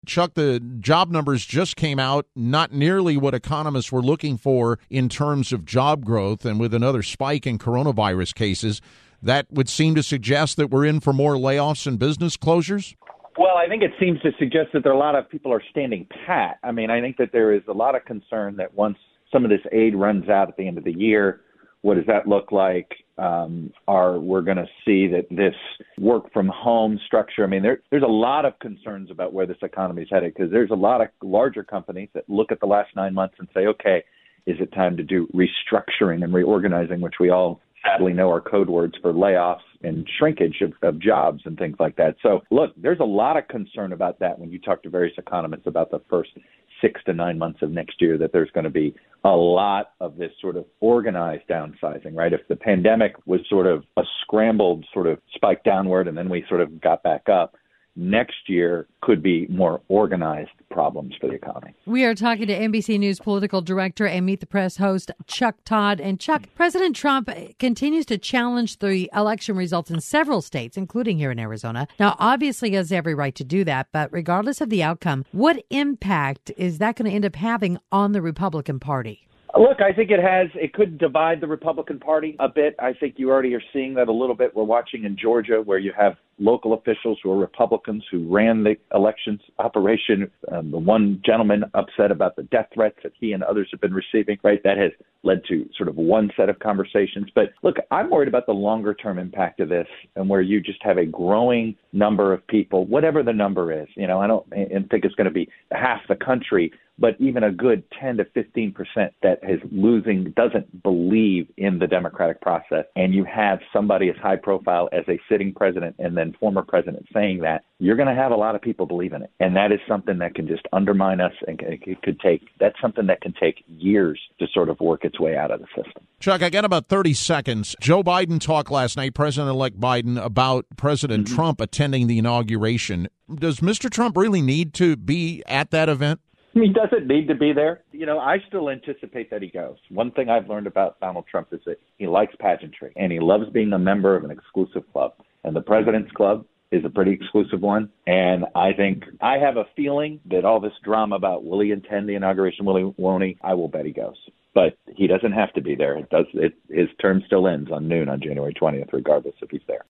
Chuck, the job numbers just came out, not nearly what economists were looking for in terms of job growth, and with another spike in coronavirus cases, that would seem to suggest that we're in for more layoffs and business closures? Well, I think it seems to suggest that there are a lot of people are standing pat. I mean, I think that there is a lot of concern that once some of this aid runs out at the end of the year, what does that look like? We're going to see that this work from home structure. I mean, there's a lot of concerns about where this economy is headed, because there's a lot of larger companies that look at the last 9 months and say, okay, is it time to do restructuring and reorganizing, which we all sadly know are code words for layoffs and shrinkage of jobs and things like that. So, look, there's a lot of concern about that when you talk to various economists about the first 6 to 9 months of next year, that there's going to be a lot of this sort of organized downsizing, right? If the pandemic was sort of a scrambled sort of spike downward and then we sort of got back up, next year could be more organized problems for the economy. We are talking to NBC News political director and Meet the Press host Chuck Todd. And Chuck, President Trump continues to challenge the election results in several states, including here in Arizona. Now, obviously, he has every right to do that, but regardless of the outcome, what impact is that going to end up having on the Republican Party? Look, I think it could divide the Republican Party a bit. I think you already are seeing that a little bit. We're watching in Georgia, where you have local officials who are Republicans who ran the elections operation. The one gentleman upset about the death threats that he and others have been receiving, right? That has led to sort of one set of conversations. But look, I'm worried about the longer term impact of this, and where you just have a growing number of people, whatever the number is. You know, I don't think it's going to be half the country, but even a good 10 to 15% that doesn't believe in the democratic process. And you have somebody as high profile as a sitting president and then former president saying that, you're going to have a lot of people believe in it. And that is something that can just undermine us, and that's something that can take years to sort of work its way out of the system. Chuck, I got about 30 seconds. Joe Biden talked last night, President-elect Biden, about President Trump attending the inauguration. Does Mr. Trump really need to be at that event? He doesn't need to be there. You know, I still anticipate that he goes. One thing I've learned about Donald Trump is that he likes pageantry, and he loves being a member of an exclusive club. And the President's Club is a pretty exclusive one. And I have a feeling that all this drama about will he attend the inauguration, won't he, I will bet he goes. But he doesn't have to be there. His term still ends on noon on January 20th, regardless if he's there.